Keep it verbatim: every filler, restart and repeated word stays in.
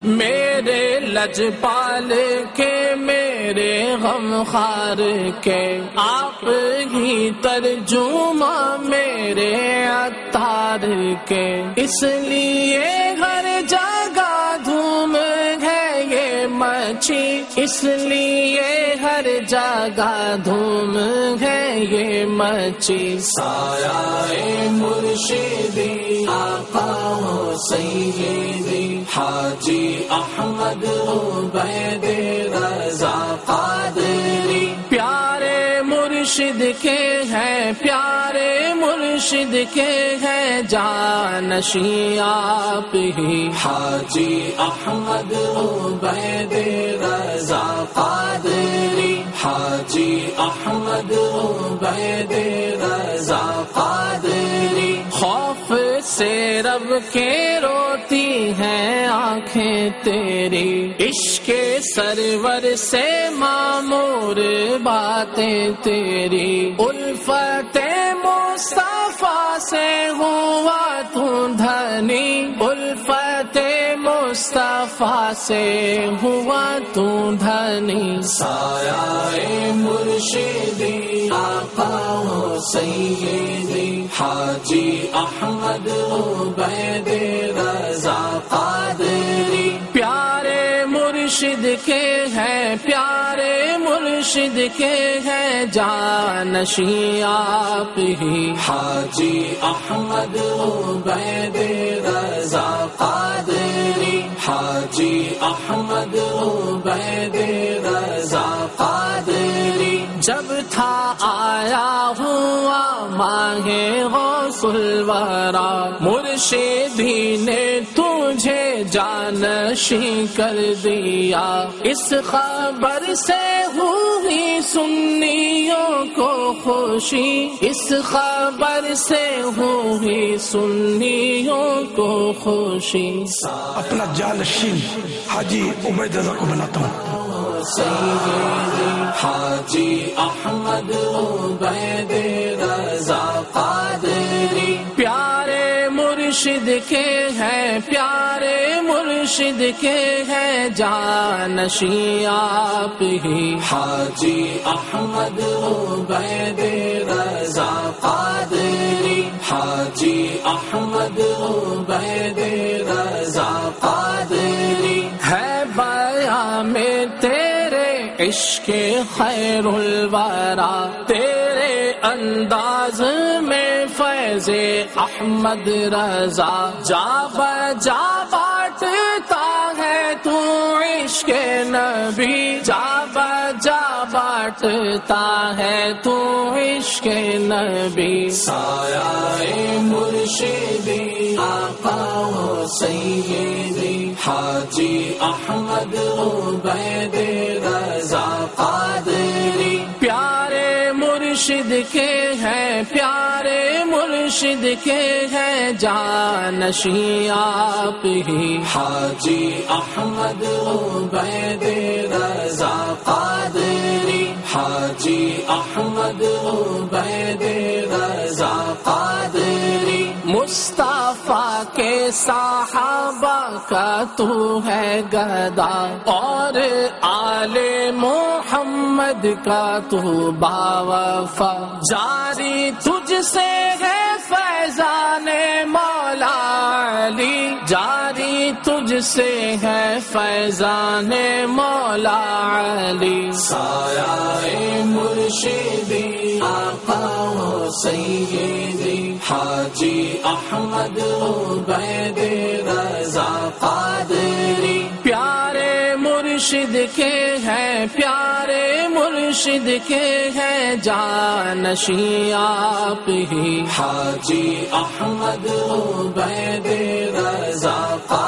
میرے لجپال کے میرے غم خار کے آپ ہی ترجمہ میرے عطار کے، اس لیے ہر جگہ دھوم ہے یہ مچی، اس لیے ہر جگہ دھوم ہے یہ مچی۔ سایہ مرشدی آقا و سیدی حاجی احمد عبید رضا قادری، پیارے مرشد کے ہیں، پیارے مرشد کے ہیں جانشین آپ ہی، حاجی احمد عبید رضا قادری، حاجی احمد عبید رضا قادری۔ خوف سے رب کے روتی ہیں آنکھیں تیری، عشق سرور سے معمور باتیں تیری، الفت مصطفیٰ سے ہوا تو دھنی، الفت مصطفیٰ سے ہوا تو دھنی۔ سایہ مرشدی آقا و سیدی حاجی احمد عبید رضا قادری، پیارے مرشد کے ہیں، پیارے مرشد کے ہیں جانشین آپ ہی، حاجی احمد عبید رضا قادری، حاجی احمد عبید رضا قادری۔ جب تھا آیا ہوا ماہ غوث الورا، مرشدی نے تجھے جانشین کر دیا، اس خبر سے ہوئی سنیوں کو خوشی، اس خبر سے ہوئی سنیوں کو خوشی۔ اپنا جانشین حاجی عبید رضا کو بناتا ہوں۔ سیدی حاجی احمد عبید رضا قادری، پیارے مرشد کے ہیں، پیارے مرشد کے ہیں جانشین آپ ہی، حاجی احمد عبید رضا قادری، حاجی احمد عبید رضا قادری۔ ہے بیاں میں تیرے عشق خیر الورا، تیرے انداز میں فیض احمد رضا، جا بجا بانٹتا ہے تو عشق نبی، جا بجا بانٹتا ہے تو عشق نبی۔ سایہ مرشدی آقا و سیدی حاجی احمد عبید رضا قادری، پیارے مرشد کے ہیں، پیارے مرشد کے ہیں جانشین آپ ہی، حاجی احمد عبید رضا قادری، حاجی احمد عبید رضا قادری۔ مصطفیٰ کے صحابہ کا تو ہے گدا، اور آل محمد کا تو باوفا، جاری تجھ سے ہے فیضان مولا علی، جاری تجھ سے ہے فیضان مولا علی۔ سایہ مرشدی آقا و سیدی حاجی احمد عبید رضا قادری، پیارے مرشد کے ہیں، پیارے مرشد کے ہیں جانشین آپ ہی، حاجی احمد عبید رضا قادری۔